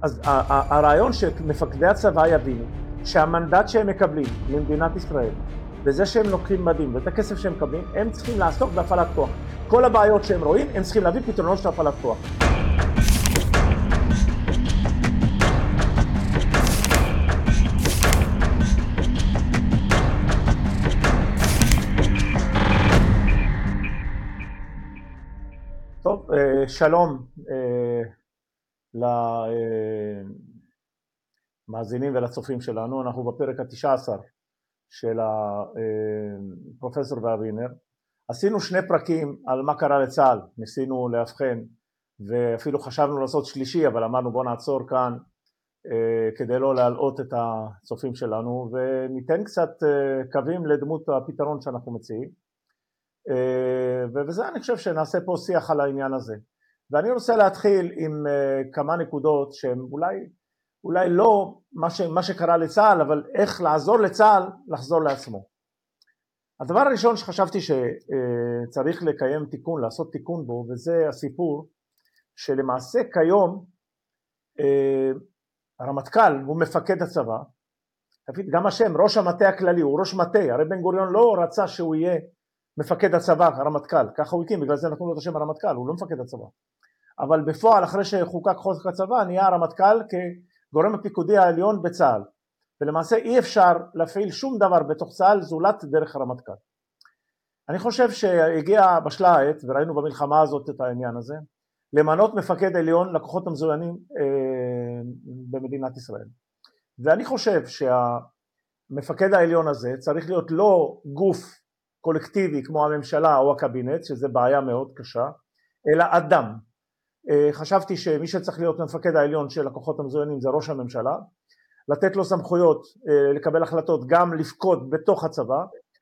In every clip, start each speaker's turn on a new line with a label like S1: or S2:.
S1: אז הרעיון שמפקדי הצבא יבינו שהמנדט שהם מקבלים למדינת ישראל, וזה שהם לוקחים מדים ואת הכסף שהם מקבלים, הם צריכים לעסוק בהפעלת כוח. כל הבעיות שהם רואים, הם צריכים להביא פתרונות של הפעלת כוח. טוב, שלום למאזינים ולצופים שלנו. אנחנו בפרק ה-19 של הפרופסור ואבינר. עשינו 2 פרקים על מה קרה לצה"ל, ניסינו להבחן, ואפילו חשבנו לעשות שלישי, אבל אמרנו בוא נעצור כאן כדי לא להלאות את הצופים שלנו, וניתן קצת קווים לדמות הפתרון שאנחנו מציעים. ובזה אני חושב שנעשה פה שיח על העניין הזה. ואני רוצה להתחיל עם כמה נקודות שהן אולי לא מה שקרה לצה"ל, אבל איך לעזור לצה"ל לחזור לעצמו. הדבר הראשון שחשבתי שצריך לקיים תיקון, לעשות תיקון בו, וזה הסיפור שלמעשה כיום הרמטכ"ל הוא מפקד הצבא, גם השם ראש המטה הכללי הוא ראש מטה, הרי בן גוריון לא רצה שהוא יהיה מפקד הצבא, הרמטכ"ל, ככה הוא הקים, בגלל זה נתנו לו את השם הרמטכ"ל, הוא לא מפקד הצבא. אבל בפועל, אחרי שחוקק חוק הצבא, נהיה הרמטכ"ל כגורם הפיקודי העליון בצה"ל. ולמעשה אי אפשר להפעיל שום דבר בתוך צה"ל זולת דרך הרמטכ"ל. אני חושב שהגיע בשלה העת, וראינו במלחמה הזאת את העניין הזה, למנות מפקד עליון לכוחות המזוינים במדינת ישראל. ואני חושב שהמפקד העליון הזה צריך להיות לא גוף קולקטיבי כמו הממשלה או הקבינט, שזה בעיה מאוד קשה, אלא אדם. חשבתי שמי שצריך להיות מפקד העליון של הכוחות המזוינים זה ראש הממשלה, לתת לו סמכויות לקבל החלטות, גם לפקוד בתוך הצבא,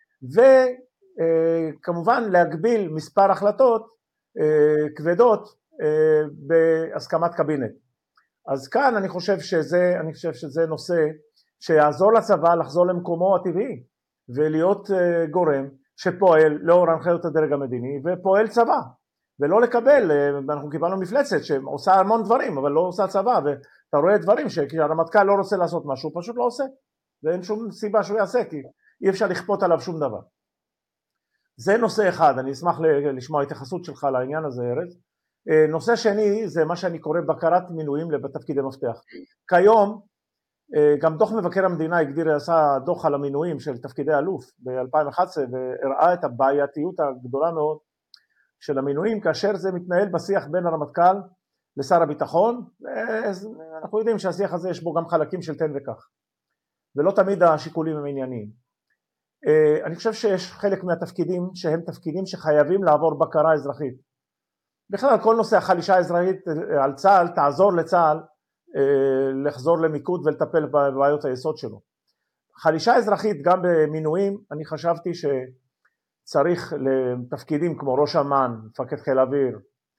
S1: וכמובן להגביל מספר החלטות כבדות בהסכמת קבינט. אז כאן אני חושב שזה נושא שיעזור לצבא לחזור למקומו הטבעי, ולהיות גורם שפועל לאור הנחיות הדרג המדיני, ופועל צבא, ולא לקבל, אנחנו קיבלנו מפלצת שעושה המון דברים, אבל לא עושה צבא, ואתה רואה דברים שהרמטכ"ל לא רוצה לעשות משהו, הוא פשוט לא עושה, ואין שום סיבה שהוא יעשה, כי אי אפשר לכפות עליו שום דבר. זה נושא אחד, אני אשמח לשמוע התייחסות שלך לעניין הזה, ארז. נושא שני, זה מה שאני קורא בקרת מינויים בתפקידי מפתח. כיום, גם דוח מבקר המדינה עשה דוח על המינויים של תפקידי אלוף ב-2011, והראה את הבעייתיות הגדולה מאוד של המינויים, כאשר זה מתנהל בשיח בין הרמטכ"ל לשר הביטחון, אנחנו יודעים שהשיח הזה יש בו גם חלקים של תן וכך, ולא תמיד השיקולים הם ענייניים. אני חושב שיש חלק מהתפקידים שהם תפקידים שחייבים לעבור בקרה אזרחית. בכלל כל נושא החלישה האזרחית על צה"ל תעזור לצה"ל לחזור למיקוד ולטפל בבעיות היסוד שלו. חלישה אזרחית גם במינויים, אני חשבתי שצריך לתפקידים כמו ראש אמ"ן, מפקד חיל אוויר,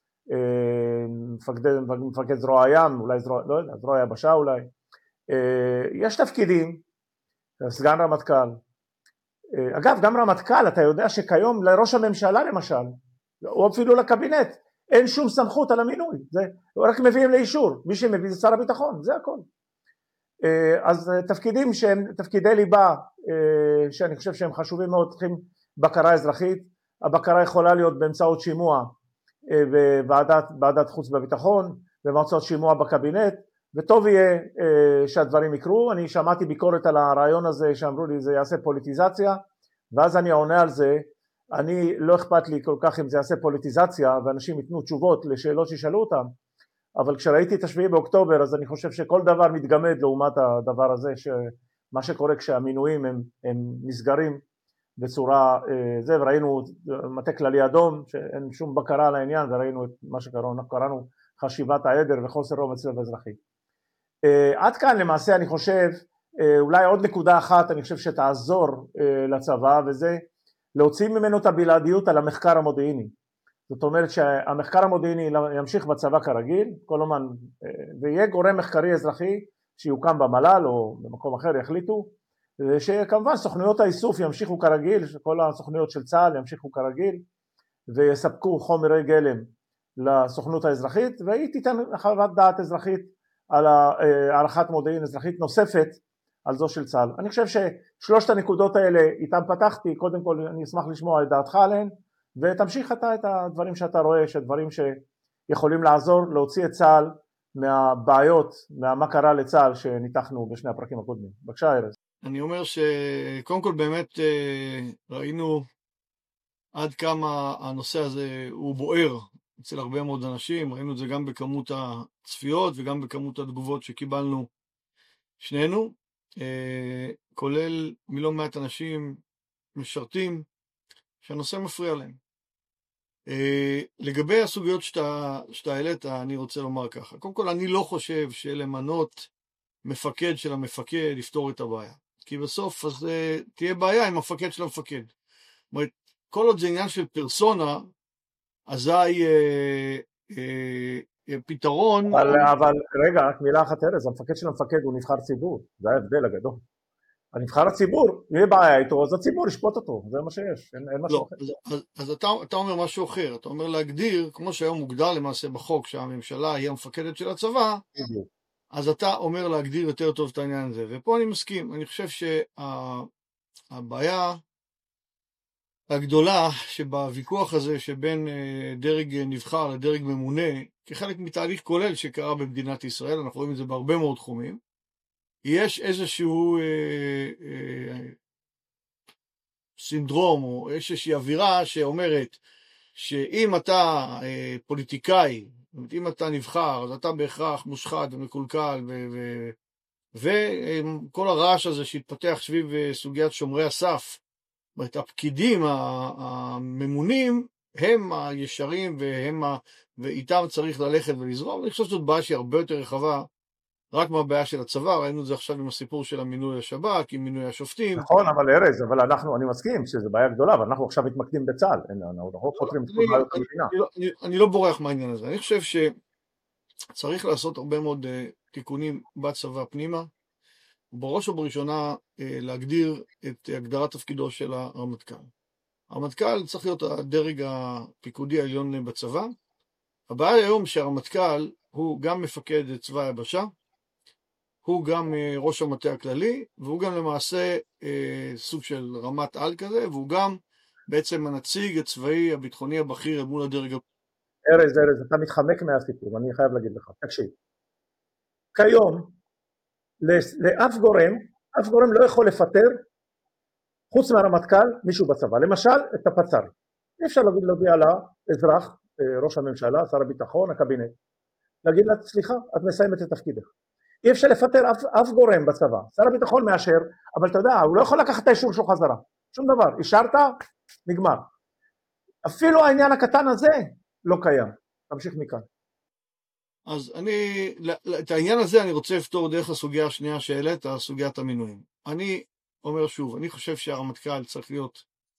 S1: מפקד זרוע הים, אולי לא יודע, זרוע היבשה אולי. יש תפקידים, סגן רמטכ"ל. אגב, גם רמטכ"ל, אתה יודע שכיום לראש הממשלה למשל, או אפילו לקבינט, אין שום סמכות על המינוי, זה רק מביאים לאישור, מי שמביא זה שר הביטחון, זה הכל. אז תפקידים שהם תפקידי ליבה, שאני חושב שהם חשובים מאוד, צריכים בקרה אזרחית. הבקרה יכולה להיות באמצעות שימוע בוועדת חוץ והביטחון, באמצעות שימוע בקבינט, וטוב יהיה שהדברים יקרו. אני שמעתי ביקורת על הרעיון הזה שאמרו לי זה יעשה פוליטיזציה, ואז אני עונה על זה, אני לא אכפת לי כל כך אם זה יעשה פוליטיזציה, ואנשים ייתנו תשובות לשאלות שישאלו אותם, אבל כשראיתי את 7 באוקטובר, אז אני חושב שכל דבר מתגמד לעומת הדבר הזה, שמה שקורה כשהמינויים הם נסגרים בצורה זה, וראינו מטה כללי אדום, שאין שום בקרה על העניין, וראינו את מה שקראנו חשיבת העדר וחוסר אומץ לב אזרחי. עד כאן למעשה אני חושב, אולי עוד נקודה אחת אני חושב שתעזור לצבא, וזה להוציא ממנו את הבלעדיות על המחקר המודיעיני. זאת אומרת שהמחקר המודיעיני ימשיך בצבא כרגיל, כל הזמן, ויהיה גורם מחקרי אזרחי שיוקם במל"ל או במקום אחר יחליטו, ושכמובן סוכנויות האיסוף ימשיכו כרגיל, כל הסוכנויות של צה"ל ימשיכו כרגיל, ויספקו חומרי גלם לסוכנות האזרחית, והיא תיתן חוות דעת אזרחית על הערכת מודיעין אזרחית נוספת על זו של צה"ל. אני חושב ששלושת הנקודות האלה איתם פתחתי, קודם כל אני אשמח לשמוע את דעתך עליהן, ותמשיך אתה את הדברים שאתה רואה, שדברים שיכולים לעזור להוציא את צה"ל מהבעיות, מה קרה לצה"ל שניתחנו בשני הפרקים הקודמים. בבקשה ארז.
S2: אני אומר שקודם כל באמת ראינו עד כמה הנושא הזה הוא בוער אצל הרבה מאוד אנשים, ראינו את זה גם בכמות הצפיות וגם בכמות התגובות שקיבלנו שנינו, כולל מלא מעט אנשים משרתים שהנושא מפריע להם. לגבי הסוגיות שאתה העלית, אני רוצה לומר ככה. קודם כל, אני לא חושב שלמנות מפקד של המפקד יפתור את הבעיה. כי בסוף אז תהיה בעיה עם המפקד של המפקד. זאת אומרת, כל עוד זה עניין של פרסונה, אזי פתרון...
S1: אבל רגע, רק מילה אחת ארז, המפקד של המפקד הוא נבחר ציבור, זה ההבדל הגדול. הנבחר הציבור, יהיה בעיה איתו, אז הציבור ישפוט אותו, זה מה שיש, אין משהו אחר.
S2: אז אתה אומר משהו אחר, אתה אומר להגדיר, כמו שהיום מוגדר למעשה בחוק, שהממשלה היא המפקדת של הצבא, אז אתה אומר להגדיר יותר טוב את העניין הזה, ופה אני מסכים, אני חושב שהבעיה הגדולה שבוויכוח הזה שבין דרג נבחר לדרג ממונה, כחלק מתהליך כולל שקרה במדינת ישראל, אנחנו רואים את זה בהרבה מאוד תחומים, יש איזשהו סינדרום או איזושהי אווירה שאומרת שאם אתה פוליטיקאי, אם אתה נבחר, אז אתה בהכרח מושחת ומקולקל וכל הרעש הזה שהתפתח סביב סוגיית שומרי הסף, זאת הפקידים הממונים הם הישרים ואיתם צריך ללכת ולזרום. אני חושב שזאת בעיה שהיא הרבה יותר רחבה רק מהבעיה של הצבא, ראינו את זה עכשיו עם הסיפור של המינוי השב"כ, עם מינוי השופטים.
S1: נכון, אבל ארז, אבל אני מסכים שזו בעיה גדולה, אבל אנחנו עכשיו מתמקדים בצה"ל, אנחנו חותרים את כל בעיות המדינה.
S2: אני לא בורח מהעניין הזה, אני חושב שצריך לעשות הרבה מאוד תיקונים בצבא פנימה, ובראש ובראשונה להגדיר את הגדרת תפקידו של הרמטכ"ל. הרמטכ"ל צריך להיות הדרג הפיקודי העליון בצבא. הבעיה היום שהרמטכ"ל הוא גם מפקד צבא היבשה, הוא גם ראש המטה הכללי, והוא גם למעשה סוג של רמת על כזה, והוא גם בעצם הנציג הצבאי הביטחוני הבכיר מול הדרג.
S1: ארז, אתה מתחמק מהסיפור, אני חייב להגיד לך, תקשיב. כיום, לאף גורם לא יכול לפטר, חוץ מהרמטכ"ל, מישהו בצבא. למשל, את הפצ"ר. אי אפשר להודיע לאזרח, ראש הממשלה, שר הביטחון, הקבינט, להגיד לה, סליחה, את מסיימת את תפקידך. אי אפשר לפטר אף גורם בצבא. שר הביטחון מאשר, אבל אתה יודע, הוא לא יכול לקחת את האישור שלו חזרה. שום דבר. אישרת, נגמר. אפילו העניין הקטן הזה לא קיים. תמשיך מכאן.
S2: אז את העניין הזה אני רוצה לפתור דרך הסוגיה השנייה שהעלית, סוגיית המינויים. אני אומר שוב, אני חושב שהרמטכ"ל צריך להיות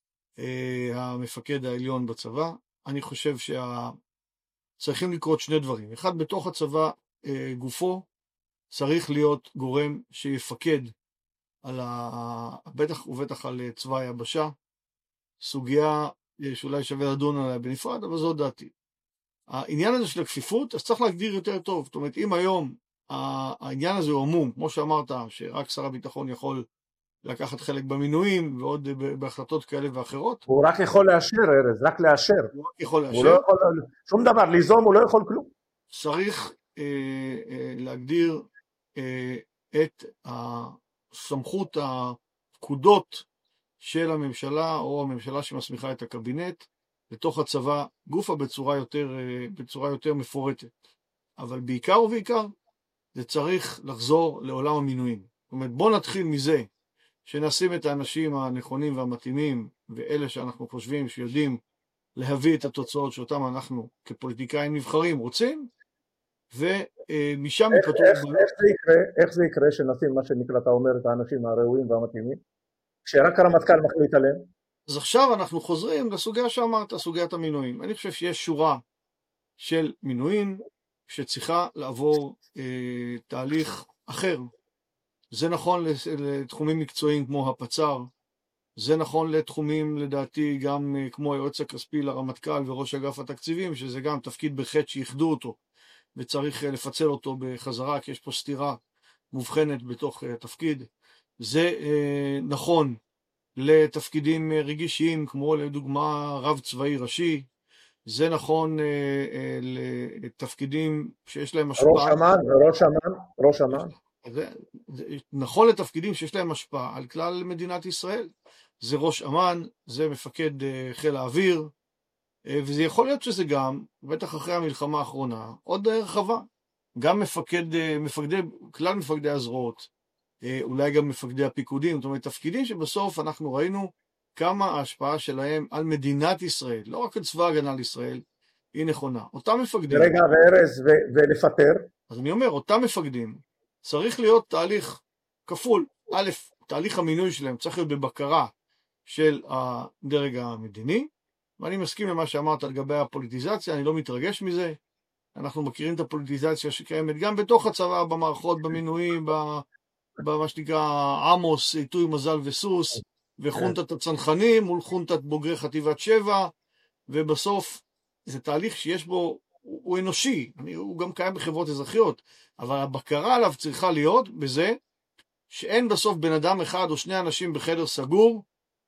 S2: המפקד העליון בצבא. אני חושב צריכים לקרות שני דברים. אחד, בתוך הצבא גופו, צריך להיות גורם שיפקד על בטח ובטח על צבא היבשה, סוגיה שאולי שווה לדון עליה בנפרד, אבל זו דעתי. העניין הזה של הכפיפות, אז צריך להגדיר יותר טוב. זאת אומרת, אם היום העניין הזה הוא עמום, כמו שאמרת, שרק שר הביטחון יכול לקחת חלק במינויים, ועוד בהחלטות כאלה ואחרות.
S1: הוא רק יכול לאשר, ארז, רק לאשר.
S2: הוא רק יכול לאשר.
S1: הוא לא יכול, שום דבר, ליזום הוא לא יכול כלום.
S2: צריך להגדיר את הסמכות הפקודות של הממשלה, או הממשלה שמסמיכה את הקבינט, לתוך הצבא גופה בצורה יותר מפורטת. אבל בעיקר ובעיקר, זה צריך לחזור לעולם המינויים. זאת אומרת, בוא נתחיל מזה, שנשים את האנשים הנכונים והמתאימים, ואלה שאנחנו חושבים שיודעים להביא את התוצאות שאותם אנחנו כפוליטיקאים נבחרים רוצים, ומשם יפתור...
S1: איך זה יקרה שנשים מה שנקרא, אתה אומר, את האנשים הראויים והמתאימים, כשרק הרמטכ"ל מחליט עליהם?
S2: אז עכשיו אנחנו חוזרים לסוגיה שאמרת, סוגיית המינויים. אני חושב שיש שורה של מינויים שצריכה לעבור תהליך אחר. זה נכון לתחומים מקצועיים כמו הפצ"ר, זה נכון לתחומים לדעתי גם כמו היועץ הכספי לרמטכ"ל וראש אגף התקציבים, שזה גם תפקיד בחטא שיחדו אותו וצריך לפצל אותו בחזרה, כי יש פה סתירה מובחנת בתוך התפקיד. זה נכון לתפקידים רגישים, כמו לדוגמה רב צבאי ראשי, זה נכון לתפקידים שיש להם השפעה.
S1: ראש אמ"ן.
S2: זה נכון לתפקידים שיש להם השפעה על כלל מדינת ישראל. זה ראש אמ"ן, זה מפקד חיל האוויר, וזה יכול להיות שזה גם, בטח אחרי המלחמה האחרונה, עוד רחבה. גם כלל מפקדי הזרועות, אולי גם מפקדי הפיקודים, זאת אומרת, תפקידים שבסוף אנחנו ראינו כמה ההשפעה שלהם על מדינת ישראל, לא רק על צבא הגנה לישראל, היא נכונה. אותם מפקדים...
S1: רגע, וארז, ולפטר?
S2: אז אני אומר, אותם מפקדים, צריך להיות תהליך כפול. א', תהליך המינוי שלהם צריך להיות בבקרה של הדרג המדיני, ואני מסכים למה שאמרת לגבי הפוליטיזציה, אני לא מתרגש מזה. אנחנו מכירים את הפוליטיזציה שקיימת גם בתוך הצבא, במערכות, במינויים, במה שנקרא עמוס, עיתוי מזל וסוס, וחונטת הצנחנים מול חונטת בוגרי חטיבת 7, ובסוף זה תהליך שיש בו, הוא אנושי, הוא גם קיים בחברות אזרחיות, אבל הבקרה עליו צריכה להיות בזה שאין בסוף בן אדם אחד או שני אנשים בחדר סגור,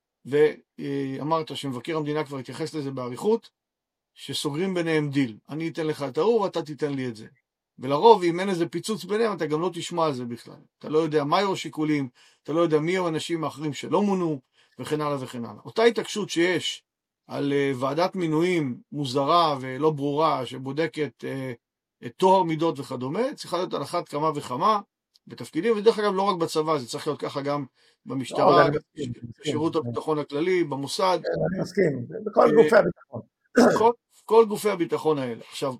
S2: ואמרת שמבקר המדינה כבר התייחס לזה בעריכות, שסוגרים ביניהם דיל. אני אתן לך את ההוא ואתה תיתן לי את זה. ולרוב, אם אין איזה פיצוץ ביניהם, אתה גם לא תשמע על זה בכלל. אתה לא יודע מה היו השיקולים, אתה לא יודע מי היו האנשים האחרים שלא מונו, וכן הלאה וכן הלאה. אותה התעקשות שיש על ועדת מינויים מוזרה ולא ברורה, שבודקת את טוהר מידות וכדומה, צריכה להיות על אחת כמה וכמה בתפקידים, ודרך אגב לא רק בצבא, זה צריך להיות ככה גם במשטרה, בשירות הביטחון הכללי, במוסד.
S1: אני מסכים, בכל גופי הביטחון.
S2: כל גופי הביטחון האלה. עכשיו,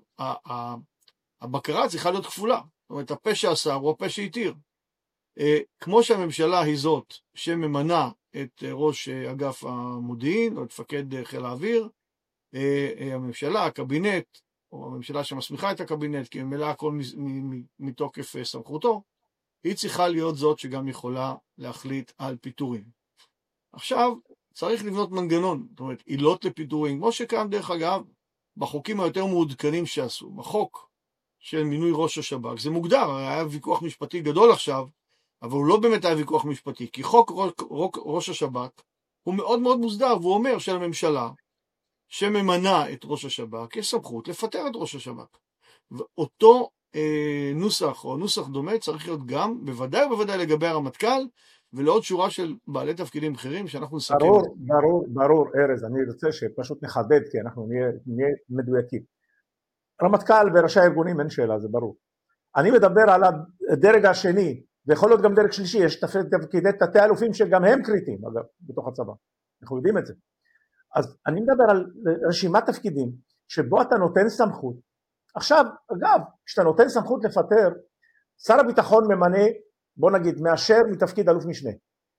S2: הבקרה צריכה להיות כפולה. זאת אומרת, הפה שאסר הוא הפה שהתיר. כמו שהממשלה היא זאת שממנה את ראש אגף המודיעין, או את מפקד חיל האוויר, הממשלה, הקבינט, או הממשלה שמסמיכה את הקבינט, כי ממילא הכל מתוקף סמכותו, היא צריכה להיות זאת שגם יכולה להחליט על פיטורים. עכשיו, צריך לבנות מנגנון, זאת אומרת, עילות לפיטורים, כמו שקיים דרך אגב, בחוקים היותר מעודכנים שעשו, בחוק של מינוי ראש השב"כ, זה מוגדר, היה ויכוח משפטי גדול עכשיו, אבל הוא לא באמת היה ויכוח משפטי, כי חוק ראש השב"כ הוא מאוד מאוד מוסדר, והוא אומר שלממשלה שממנה את ראש השב"כ, יש סמכות לפטר את ראש השב"כ. ואותו נוסח או נוסח דומה צריך להיות גם, בוודאי ובוודאי לגבי הרמטכ"ל, ולעוד שורה של בעלי תפקידים בכירים שאנחנו נסכם.
S1: ברור, ארז, אני רוצה שפשוט נחדד, כי אנחנו נהיה מדויקים. רמטכ"ל וראשי הארגונים אין שאלה, זה ברור. אני מדבר על הדרג השני, ויכול להיות גם דרג שלישי, יש תפקידי תתי אלופים שגם הם קריטיים, אגב, בתוך הצבא. אנחנו יודעים את זה. אז אני מדבר על רשימת תפקידים, שבו אתה נותן סמכות. עכשיו, אגב, כשאתה נותן סמכות לפטר, שר הביטחון ממנה, בוא נגיד, מאשר מתפקיד אלוף משנה.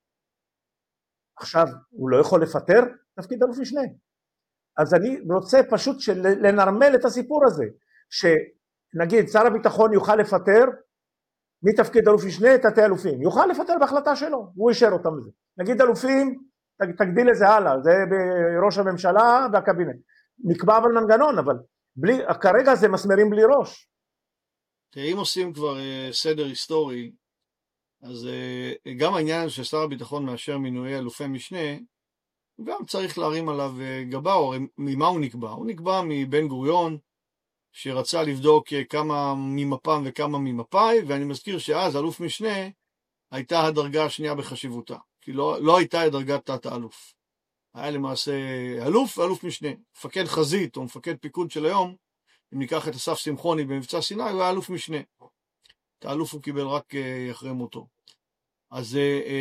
S1: עכשיו, הוא לא יכול לפטר תפקיד אלוף משנה. אז אני רוצה פשוט לנרמל את הסיפור הזה, שנגיד, שר הביטחון יוכל לפטר מתפקיד אלוף משנה תתי אלופים, יוכל לפטר בהחלטה שלו, הוא אישר אותם לזה. נגיד אלופים, תגדיל לזה הלאה, זה בראש הממשלה והקבינט. נקבע אבל מנגנון, אבל כרגע זה מסמרים בלי ראש.
S2: אם עושים כבר סדר היסטורי, אז גם העניין ששר הביטחון מאשר מינויי אלופי משנה, גם צריך להרים עליו גבה, או ממה הוא נקבע? הוא נקבע מבן גוריון, שרצה לבדוק כמה ממפ"ם וכמה ממפא"י, ואני מזכיר שאז אלוף משנה הייתה הדרגה השנייה בחשיבותה, כי לא הייתה דרגת תת האלוף. היה למעשה אלוף ואלוף משנה. מפקד חזית או מפקד פיקוד של היום, אם ניקח את אסף שמחוני במבצע סיני, הוא היה אלוף משנה. את האלוף הוא קיבל רק אחרי מותו. אז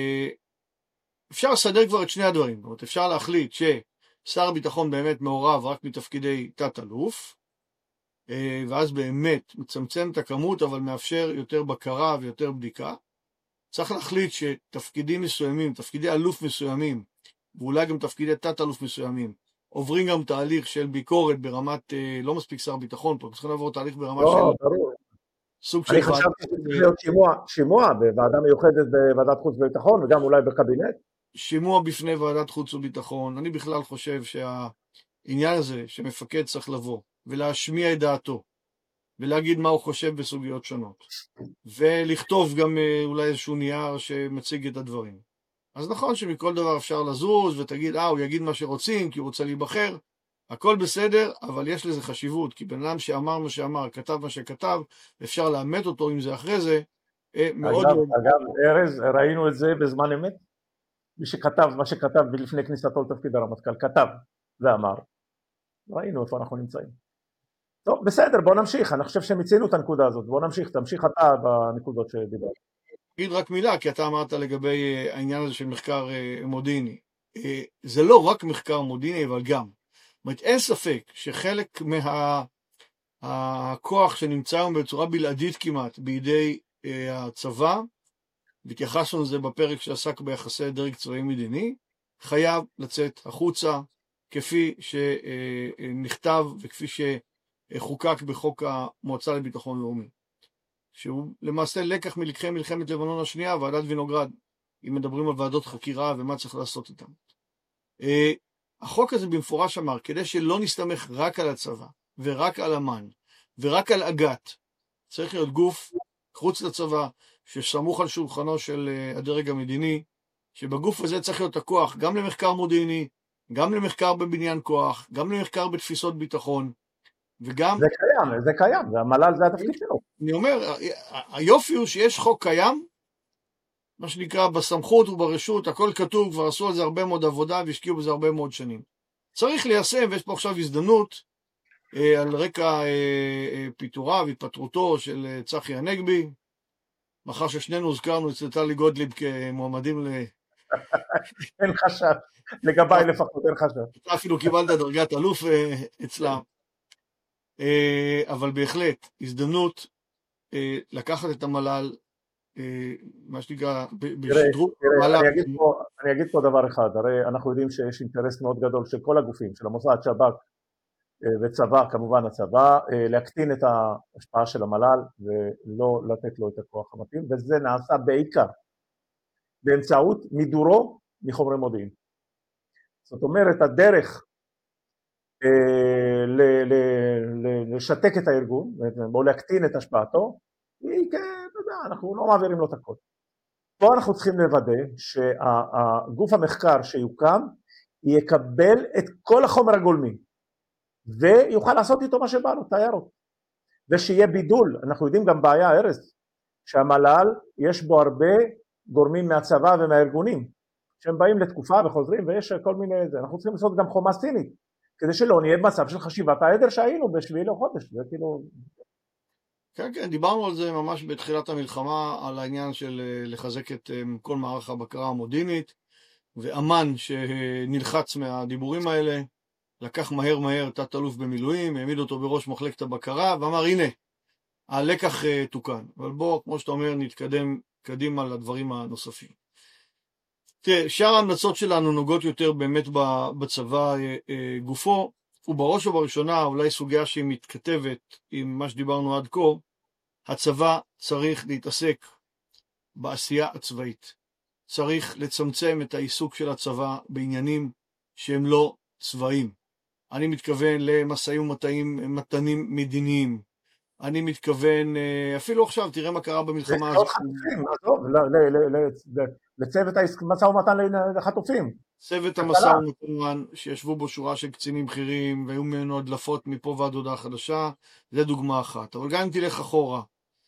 S2: אפשר לסדר כבר את שני הדברים. זאת אומרת, אפשר להחליט ששר הביטחון באמת מעורב רק מתפקידי תת אלוף, ואז באמת מצמצם את הכמות, אבל מאפשר יותר בקרה ויותר בדיקה. צריך להחליט שתפקידים מסוימים, תפקידי אלוף מסוימים, ואולי גם תפקידי תת אלוף מסוימים, עוברים גם תהליך של ביקורת ברמת, לא מספיק שר ביטחון פה, צריכים לעבור תהליך ברמה של סוג של...
S1: אני חשבתי שזה להיות שימוע בוועדה מיוחדת בוועדת חוץ וביטחון, וגם אולי בקבינט.
S2: שימוע בפני ועדת חוץ וביטחון. אני בכלל חושב שהעניין הזה שמפקד צריך לבוא ולהשמיע את דעתו, ולהגיד מה הוא חושב בסוגיות שונות, ולכתוב גם אולי איזשהו נייר שמציג את הדברים. אז נכון שמכל דבר אפשר לזוז ותגיד, הוא יגיד מה שרוצים כי הוא רוצה להיבחר, הכל בסדר, אבל יש לזה חשיבות, כי בן אדם שאמר מה שאמר, כתב מה שכתב, אפשר לאמת אותו עם זה אחרי זה, מאוד...
S1: אגב, ארז, ראינו את זה בזמן אמת, מי שכתב מה שכתב לפני כניסתו לתפקיד הרמטכ"ל, כתב ואמר, ראינו איפה אנחנו נמצאים. טוב, בסדר, בוא נמשיך, אני חושב שמיצינו את הנקודה הזאת, בוא נמשיך, תמשיך אתה בנקודות שדיברת.
S2: תגיד רק מילה, כי אתה אמרת לגבי העניין הזה של מחקר מודיעיני. זה לא רק מחקר מודיעיני, אבל גם. זאת אומרת, אין ספק שחלק מהכוח שנמצא היום בצורה בלעדית כמעט בידי הצבא, והתייחסנו לזה בפרק שעסק ביחסי דרג צבאי מדיני, חייב לצאת החוצה, כפי שנכתב וכפי שחוקק בחוק המועצה לביטחון לאומי. שהוא למעשה לקח מלקחי מלחמת לבנון השנייה, ועדת וינוגרד, אם מדברים על ועדות חקירה ומה צריך לעשות איתם. החוק הזה במפורש אמר, כדי שלא נסתמך רק על הצבא, ורק על אמ"ן, ורק על אג"ת, צריך להיות גוף חוץ לצבא, שסמוך על שולחנו של הדרג המדיני, שבגוף הזה צריך להיות הכוח גם למחקר מודיעיני, גם למחקר בבניין כוח, גם למחקר בתפיסות ביטחון, וגם...
S1: זה קיים, והמל"ל זה התפקיד שלו.
S2: אני אומר, היופי הוא שיש חוק קיים, מה שנקרא בסמכות וברשות, הכל כתוב, כבר עשו על זה הרבה מאוד עבודה, והשקיעו בזה הרבה מאוד שנים. צריך ליישם, ויש פה עכשיו הזדמנות, על רקע פיטוריו, התפטרותו של צחי הנגבי, מאחר ששנינו הוזכרנו אצל טלי גוטליב כמועמדים
S1: אין חשש, לגביי לפחות אין חשש.
S2: אתה אפילו קיבלת דרגת אלוף אצלם. אבל בהחלט, הזדמנות לקחת את המל"ל, מה שנקרא, בשדרוג המל"ל.
S1: אני אגיד פה דבר אחד, הרי אנחנו יודעים שיש אינטרס מאוד גדול של כל הגופים, של המוסד, שב"כ וצבא, כמובן הצבא, להקטין את ההשפעה של המל"ל ולא לתת לו את הכוח המתאים, וזה נעשה בעיקר באמצעות מידורו מחומרי מודיעין. זאת אומרת, הדרך לשתק את הארגון, או להקטין את השפעתו, היא אנחנו לא מעבירים לו את הכל. פה אנחנו צריכים לוודא שהגוף המחקר שיוקם, יקבל את כל החומר הגולמי, ויוכל לעשות איתו מה שבא לו, תיירות. ושיהיה בידול, אנחנו יודעים גם בעיה, ארז, שהמל"ל יש בו הרבה גורמים מהצבא ומהארגונים, שהם באים לתקופה וחוזרים, ויש כל מיני, אנחנו צריכים לעשות גם חומה סינית, כדי שלא נהיה במצב של חשיבת העדר שהיינו בשביעי לחודש, זה כאילו...
S2: כן, כן, דיברנו על זה ממש בתחילת המלחמה, על העניין של לחזק את כל מערך הבקרה המודיעינית, ואמן שנלחץ מהדיבורים האלה, לקח מהר תת-אלוף במילואים, העמיד אותו בראש מחלקת הבקרה, ואמר, הנה, הלקח תוקן. אבל בוא, כמו שאתה אומר, נתקדם קדימה לדברים הנוספים. תראה, שאר ההמלצות שלנו נוגעות יותר באמת בצבא גופו, ובראש ובראשונה, אולי סוגיה שהיא מתכתבת עם מה שדיברנו עד כה, הצבא צריך להתעסק בעשייה הצבאית. צריך לצמצם את העיסוק של הצבא בעניינים שהם לא צבאיים. אני מתכוון למשאים ומתנים מדיניים. אני מתכוון, אפילו עכשיו, תראה מה קרה במלחמה הזאת.
S1: לצוות המשא ומתן לחטופים.
S2: צוות המשא ומתן שישבו בו שורה של קצינים בכירים, והיו ממנו הדלפות מפה ועד הודעה חדשה, זה דוגמה אחת. אבל גם אם תלך אחורה,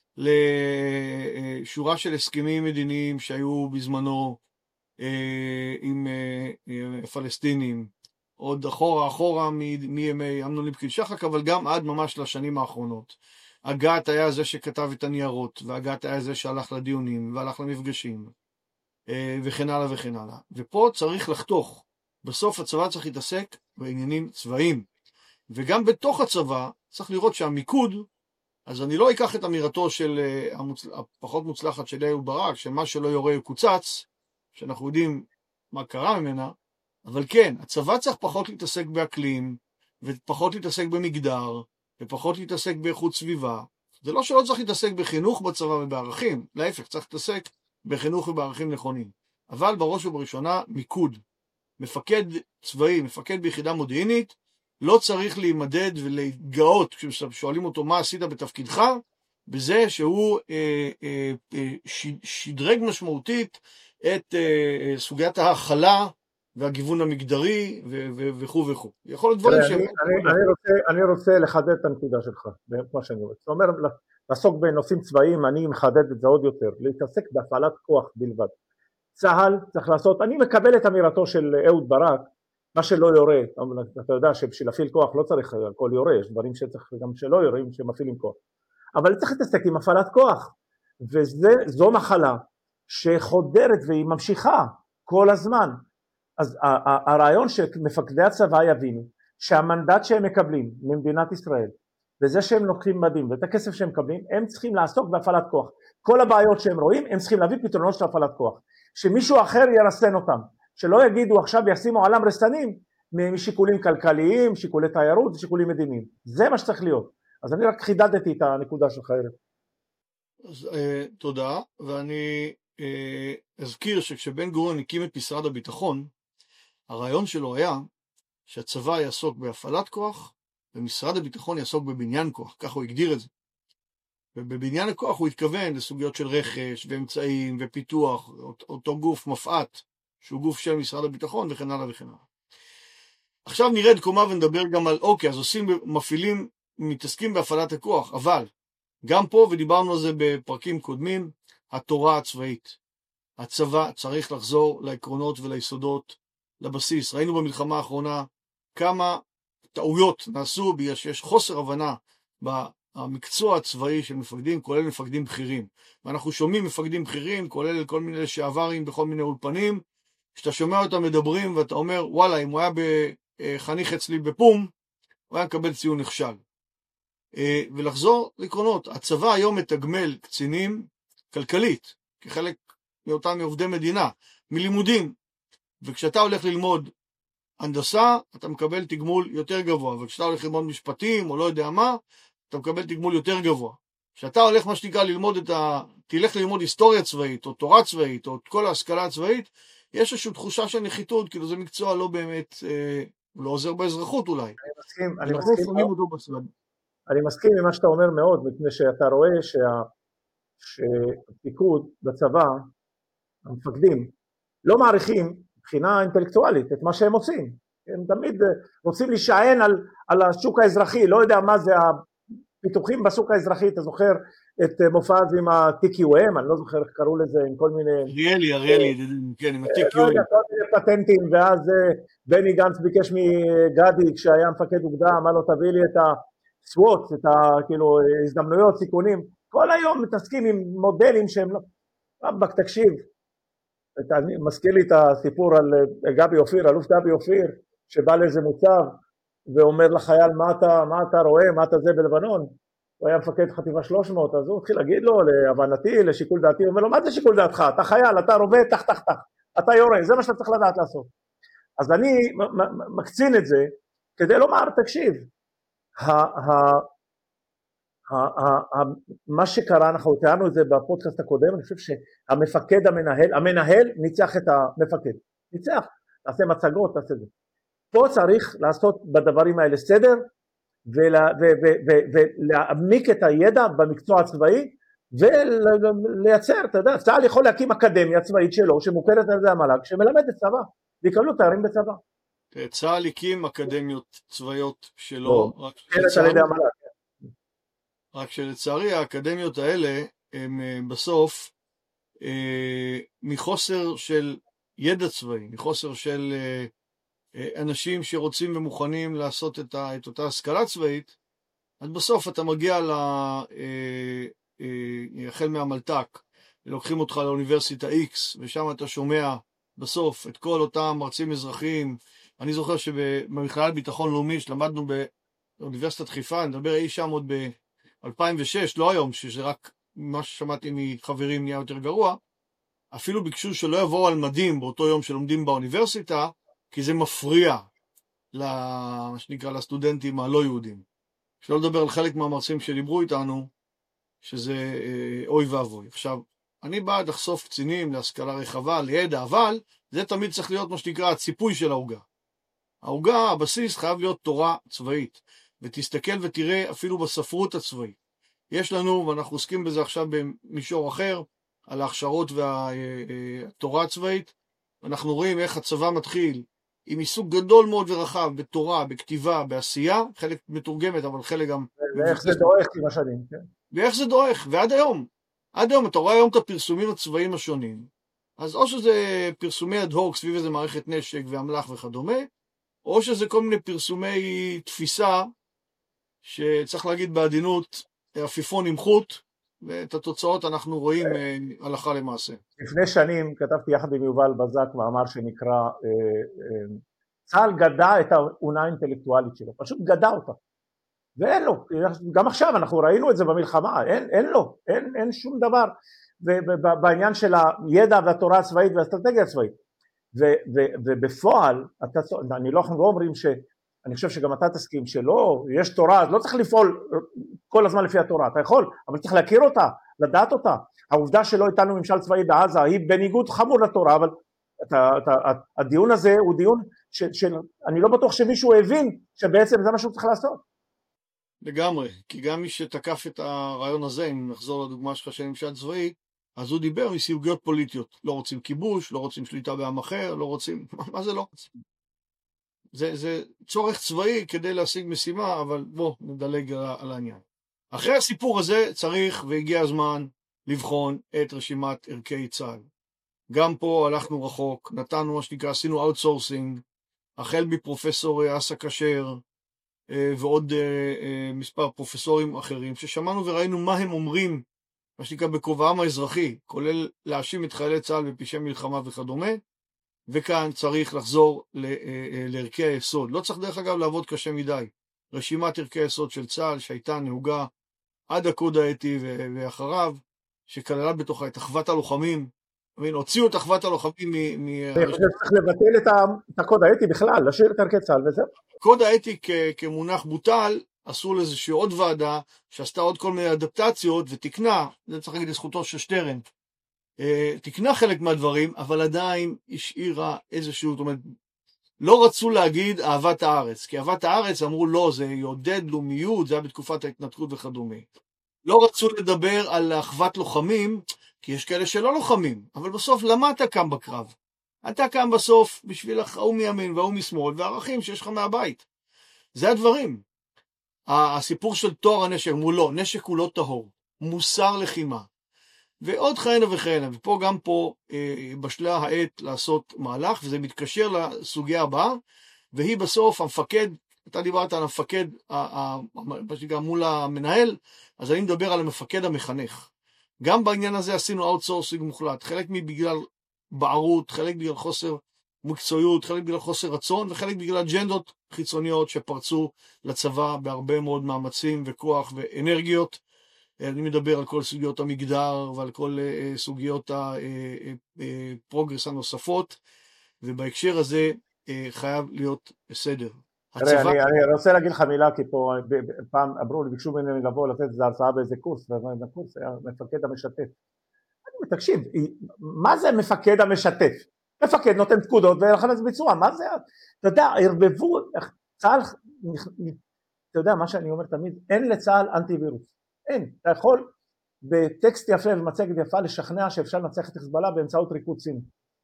S2: לשורה של הסכמים מדיניים שהיו בזמנו עם פלסטינים, עוד אחורה מימי אמנון ליפקין שחק, אבל גם עד ממש לשנים האחרונות. אג"ת היה זה שכתב את הניירות, ואג"ת היה זה שהלך לדיונים, והלך למפגשים, וכן הלאה וכן הלאה. ופה צריך לחתוך. בסוף הצבא צריך להתעסק בעניינים צבאיים. וגם בתוך הצבא צריך לראות שהמיקוד, אז אני לא אקח את אמירתו של הפחות מוצלחת של אהוד ברק, שמה שלא יורה יקוצץ, שאנחנו יודעים מה קרה ממנה, אבל כן, הצבא צריך פחות להתעסק באקלים, ופחות להתעסק במגדר, ופחות להתעסק באיכות סביבה. זה לא שלא צריך להתעסק בחינוך בצבא ובערכים, להפך, צריך להתעסק בחינוך ובערכים נכונים. אבל בראש ובראשונה, מיקוד. מפקד צבאי, מפקד ביחידה מודיעינית, לא צריך להימדד ולהתגאות כששואלים אותו מה עשית בתפקידך, בזה שהוא שדרג משמעותית את סוגיית ההכלה והגיוון המגדרי וכו' וכו'. יכול להיות דברים שהם...
S1: אני רוצה לחדד את הנקודה שלך, כמו שאני אומר. זאת אומרת, לעסוק בנושאים צבאיים, אני מחדד את זה עוד יותר, להתעסק בהפעלת כוח בלבד. צה"ל צריך לעשות, אני מקבל את אמירתו של אהוד ברק, מה שלא יורה, אתה יודע שבשביל להפעיל כוח לא צריך הכל יורה, יש דברים שצריך גם שלא יורים שמפעילים כוח. אבל צריך להתעסק עם הפעלת כוח, וזו מחלה שחודרת והיא ממשיכה כל הזמן. אז הרעיון שמפקדי הצבא יבינו שהמנדט שהם מקבלים ממדינת ישראל, וזה שהם לוקחים מדים ואת הכסף שהם מקבלים, הם צריכים לעסוק בהפעלת כוח. כל הבעיות שהם רואים, הם צריכים להביא פתרונות של הפעלת כוח. שמישהו אחר ירסן אותם, שלא יגידו עכשיו ישימו עליהם רסנים משיקולים כלכליים, שיקולי תיירות ושיקולים מדיניים. זה מה שצריך להיות. אז אני רק חידדתי את הנקודה שלך.
S2: אז תודה, ואני אזכיר שכשבן גוריון הקים את משרד הביטחון, הרעיון שלו היה שהצבא יעסוק בהפעלת כוח, ומשרד הביטחון יעסוק בבניין כוח, כך הוא הגדיר את זה. ובבניין הכוח הוא התכוון לסוגיות של רכש ואמצעים ופיתוח, אותו גוף מפעט, שהוא גוף של משרד הביטחון וכן הלאה וכן הלאה. עכשיו נרד קומה ונדבר גם על, אוקיי, אז מפעילים, מתעסקים בהפעלת הכוח, אבל גם פה, ודיברנו על זה בפרקים קודמים, התורה הצבאית. הצבא צריך לחזור לעקרונות וליסודות, לבסיס. ראינו במלחמה האחרונה כמה טעויות נעשו בגלל שיש חוסר הבנה במקצוע הצבאי של מפקדים, כולל מפקדים בכירים. ואנחנו שומעים מפקדים בכירים, כולל כל מיני לשעברים בכל מיני אולפנים, שאתה שומע אותם מדברים ואתה אומר, וואלה, אם הוא היה חניך אצלי בפום, הוא היה מקבל ציון נכשל. ולחזור לעקרונות. הצבא היום מתגמל קצינים כלכלית, כחלק מאותם עובדי מדינה, מלימודים. וכשאתה הולך ללמוד הנדסה, אתה מקבל תגמול יותר גבוה. וכשאתה הולך ללמוד משפטים, או לא יודע מה, אתה מקבל תגמול יותר גבוה. כשאתה הולך מה שנקרא ללמוד תלך ללמוד היסטוריה צבאית, או תורה צבאית, או את כל ההשכלה הצבאית, יש איזושהי תחושה של נחיתות, כאילו זה מקצוע לא באמת, הוא לא עוזר באזרחות אולי.
S1: אני מסכים עם מה שאתה אומר מאוד, מפני שאתה רואה שהפיקוד בצבא, המפקדים, לא מעריכים מבחינה אינטלקטואלית את מה שהם עושים. הם תמיד רוצים להישען על השוק האזרחי, לא יודע מה זה הפיתוחים בשוק האזרחי, אתה זוכר את מופז עם ה-TQM, אני לא זוכר איך קראו לזה, עם כל מיני...
S2: אריאלי, כן, עם ה-TQM.
S1: לא יודע, כל מיני פטנטים, ואז בני גנץ ביקש מגדי, כשהיה מפקד אוגדה, אמר לו תביא לי את ה-SWOT, את כאילו הזדמנויות, סיכונים, כל היום מתעסקים עם מודלים שהם לא... רבק, תקשיב, אני מזכיר לי את הסיפור על גבי אופיר, אלוף גבי אופיר, שבא לאיזה מוצב, ואומר לחייל, מה אתה רואה, מה אתה זה בלבנון? הוא היה מפקד חטיבה 300, אז הוא התחיל להגיד לו, להבנתי, לשיקול דעתי, הוא אומר לו, מה זה שיקול דעתך? אתה חייל, אתה רובה, תח, אתה יורה, זה מה שאתה צריך לדעת לעשות. אז אני מקצין את זה, כדי לומר, תקשיב, מה שקרה, אנחנו תיארנו את זה בפודקאסט הקודם, אני חושב שהמפקד המנהל ניצח את המפקד, ניצח, תעשה מצגות, תעשה זה. פה צריך לעשות בדברים האלה סדר, ולהעמיק את הידע במקצוע הצבאי, ולייצר, אתה יודע, צה"ל יכול להקים אקדמיה צבאית שלו, שמוכרת על זה המל"ג, שמלמדת צבא, ויקבלו תארים בצבא.
S2: צה"ל הקים אקדמיות צבאיות שלו, רק שלצערי האקדמיות האלה, הם בסוף, מחוסר של ידע צבאי, מחוסר של אנשים שרוצים ומוכנים לעשות את אותה השכלה צבאית, אז בסוף אתה מגיע החל מהמלתק, לוקחים אותך לאוניברסיטה X, ושם אתה שומע בסוף את כל אותם מרצים אזרחיים. אני זוכר שבמכללה לביטחון לאומי, שלמדנו באוניברסיטת חיפה, נדבר אי שם עוד ב-2006, לא היום, שזה רק מה ששמעתי מחברים נהיה יותר גרוע, אפילו ביקשו שלא יבואו על מדים באותו יום שלומדים באוניברסיטה, כי זה מפריע מה שנקרא לסטודנטים הלא יהודים. שלא לדבר על חלק מהמרצים שדיברו איתנו, שזה אוי ואבוי. עכשיו, אני בעד לחשוף קצינים להשכלה רחבה, לידע, אבל זה תמיד צריך להיות מה שנקרא הציפוי של ההוגה. העוגה, הבסיס חייב להיות תורה צבאית, ותסתכל ותראה אפילו בספרות הצבאית. יש לנו, ואנחנו עוסקים בזה עכשיו במישור אחר, על ההכשרות והתורה הצבאית, אנחנו רואים איך הצבא מתחיל עם עיסוק גדול מאוד ורחב בתורה, בכתיבה, בעשייה, חלק מתורגמת, אבל חלק גם...
S1: ואיך זה דורך עם השנים, כן.
S2: ואיך זה דורך, ועד היום. עד היום, אתה רואה היום את הפרסומים הצבאיים השונים, אז או שזה פרסומי אד-הוק סביב איזה מערכת נשק ואמל"ח וכדומה, או שזה כל מיני פרסומי תפיסה, שצריך להגיד בעדינות, עפיפון עם חוט, ואת התוצאות אנחנו רואים הלכה למעשה.
S1: לפני שנים כתבתי יחד עם יובל בזק מאמר שנקרא צה"ל גדע את האונה האינטלקטואלית שלו, פשוט גדע אותה, ואין לו, גם עכשיו אנחנו ראינו את זה במלחמה, אין לו, אין שום דבר בעניין של הידע והתורה הצבאית והאסטרטגיה הצבאית, ובפועל, אנחנו לא אומרים אני חושב שגם אתה תסכים שלא, יש תורה, אז לא צריך לפעול כל הזמן לפי התורה, אתה יכול, אבל צריך להכיר אותה, לדעת אותה. העובדה שלא איתנו ממשל צבאי בעזה היא בניגוד חמור לתורה, אבל הדיון הזה הוא דיון שאני לא בטוח שמישהו הבין שבעצם זה מה שהוא צריך לעשות.
S2: לגמרי, כי גם מי שתקף את הרעיון הזה, אם נחזור לדוגמה שלך של ממשל צבאי, אז הוא דיבר מסיוגיות פוליטיות, לא רוצים כיבוש, לא רוצים שליטה בעם אחר, לא רוצים, מה זה לא רוצים? זה צורך צבאי כדי להשיג משימה, אבל בוא נדלג על העניין. אחרי הסיפור הזה צריך והגיע הזמן לבחון את רשימת ערכי צה"ל. גם פה הלכנו רחוק, נתנו מה שנקרא, עשינו אאוטסורסינג, החל מפרופסור אסא כשר ועוד מספר פרופסורים אחרים, ששמענו וראינו מה הם אומרים, מה שנקרא בכובעם האזרחי, כולל להאשים את חיילי צה"ל בפשעי מלחמה וכדומה, וכאן צריך לחזור לערכי היסוד. לא צריך דרך אגב לעבוד קשה מדי. רשימת ערכי היסוד של צה"ל שהייתה נהוגה עד הקוד האתי ואחריו, שכללה בתוכה את אחוות הלוחמים, הוציאו את אחוות הלוחמים
S1: אני חושב שצריך לבטל את הקוד האתי בכלל, להשאיר את ערכי צה"ל וזהו.
S2: קוד האתי כמונח בוטל, עשו לאיזושהי עוד ועדה, שעשתה עוד כל מיני אדפטציות ותקנה, זה צריך להגיד לזכותו של שטרן, תקנה חלק מהדברים, אבל עדיין השאירה איזשהו, זאת אומרת, לא רצו להגיד אהבת הארץ, כי אהבת הארץ אמרו לא, זה יעודד לאומיות, זה היה בתקופת ההתנתקות וכדומה. לא רצו לדבר על אחוות לוחמים, כי יש כאלה שלא לוחמים, אבל בסוף למה אתה קם בקרב? אתה קם בסוף בשביל ההוא מימין וההוא משמאל, והערכים שיש לך מהבית. זה הדברים. הסיפור של תואר הנשק, אמרו לא, נשק הוא לא טהור, מוסר לחימה. ועוד כהנה וכהנה, ופה גם פה בשלה העת לעשות מהלך, וזה מתקשר לסוגיה הבאה, והיא בסוף המפקד, אתה דיברת על המפקד, גם מול המנהל, אז אני מדבר על המפקד המחנך. גם בעניין הזה עשינו אאוטסורסינג מוחלט, חלק מבגלל בערות, חלק בגלל חוסר מקצועיות, חלק בגלל חוסר רצון, וחלק בגלל אג'נדות חיצוניות שפרצו לצבא בהרבה מאוד מאמצים וכוח ואנרגיות. אני מדבר על כל סוגיות המגדר ועל כל סוגיות הפרוגרס הנוספות, ובהקשר הזה חייב להיות בסדר.
S1: אני רוצה להגיד לך מילה, כי פה פעם אמרו לי, ביקשו ממני לבוא לתת איזו הרצאה באיזה קורס, והקורס היה מפקד המשתף. תקשיב, מה זה מפקד המשתף? מפקד נותן פקודות ולכנס ביצוע, מה זה? אתה יודע, הרבבו, צה"ל, אתה יודע מה שאני אומר תמיד, אין לצה"ל אנטי וירוס. אין, אתה יכול בטקסט יפה ומצגת יפה לשכנע שאפשר לנצח את חיזבאללה באמצעות ריקוד סיני.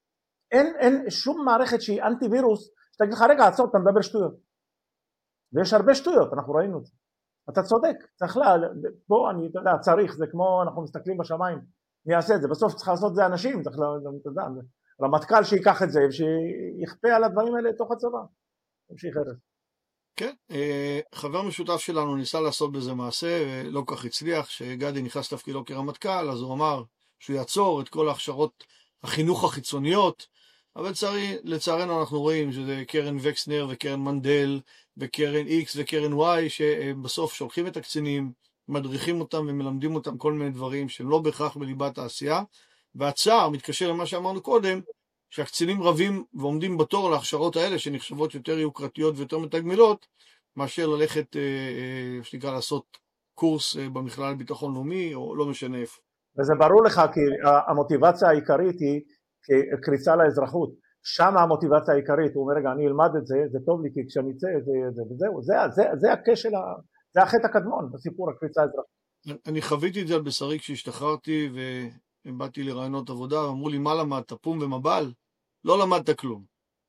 S1: אין שום מערכת שהיא אנטי וירוס, שתגיד לך רגע עצור, אתה מדבר שטויות. ויש הרבה שטויות, אנחנו ראינו את זה. אתה צודק, צריך בוא, אני יודע, צריך, זה כמו אנחנו מסתכלים בשמיים, מי יעשה את זה, בסוף צריך לעשות את זה אנשים, צריך, אתה יודע, רמטכ"ל שיקח את זה, ושיכפה על הדברים האלה לתוך הצבא. תמשיך ארז.
S2: כן, חבר משותף שלנו ניסה לעשות בזה מעשה, ולא כך הצליח, שגדי נכנס תפקידו כרמטכ"ל, אז הוא אמר שהוא יעצור את כל ההכשרות החינוך החיצוניות, אבל לצערנו אנחנו רואים שזה קרן וקסנר וקרן מנדל, וקרן X וקרן Y, שבסוף שולחים את הקצינים, מדריכים אותם ומלמדים אותם כל מיני דברים שהם לא בהכרח בליבת העשייה, והצער מתקשר למה שאמרנו קודם, שהקצינים רבים ועומדים בתור להכשרות האלה שנחשבות יותר יוקרתיות ויותר מתגמלות, מאשר ללכת, שנקרא לעשות קורס במכללה לביטחון לאומי, או לא משנה איפה.
S1: וזה ברור לך, כי המוטיבציה העיקרית היא קריצה לאזרחות. שם המוטיבציה העיקרית, הוא אומר רגע אני אלמד את זה, זה טוב לי כי כשאני אצא זה וזהו, זה הכשל, זה החטא הקדמון בסיפור הקריצה האזרחית.
S2: אני חוויתי את זה על בשרי כשהשתחררתי ובאתי לרעיונות עבודה, אמרו לי מה למדת, פום ומבל? לא למדת כלום.